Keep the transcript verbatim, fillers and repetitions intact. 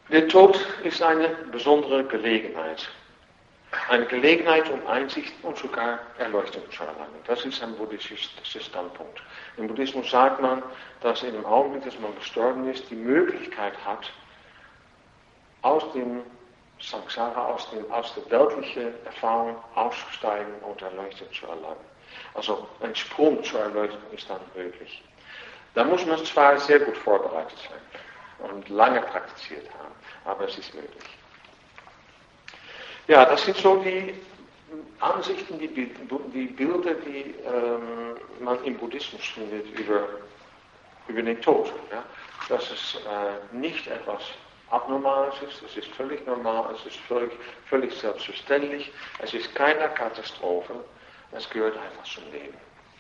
Der Tod ist eine besondere Gelegenheit. Eine Gelegenheit, um Einsicht und sogar Erleuchtung zu erlangen. Das ist ein buddhistischer Standpunkt. Im Buddhismus sagt man, dass in dem Augenblick, dass man gestorben ist, die Möglichkeit hat, aus dem Samsara, aus, dem, aus der weltlichen Erfahrung auszusteigen und Erleuchtung zu erlangen. Also ein Sprung zur Erleuchtung ist dann möglich. Da muss man zwar sehr gut vorbereitet sein und lange praktiziert haben, aber es ist möglich. Ja, das sind so die Ansichten, die, die Bilder, die ähm, man im Buddhismus findet über, über den Tod. Ja? Dass es äh, nicht etwas Abnormales ist, es ist völlig normal, es ist völlig, völlig selbstverständlich, es ist keine Katastrophe, es gehört einfach zum Leben.